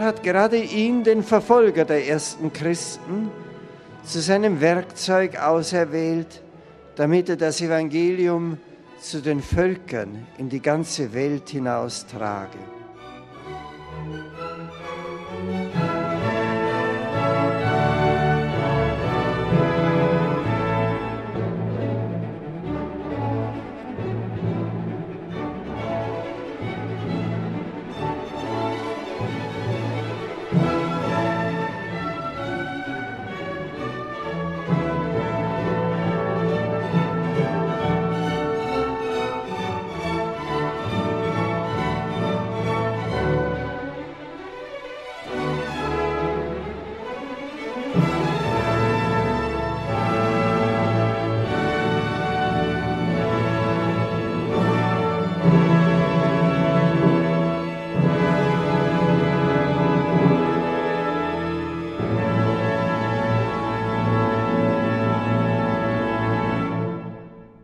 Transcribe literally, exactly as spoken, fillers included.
hat gerade ihn, den Verfolger der ersten Christen, zu seinem Werkzeug auserwählt, damit er das Evangelium zu den Völkern in die ganze Welt hinaustrage.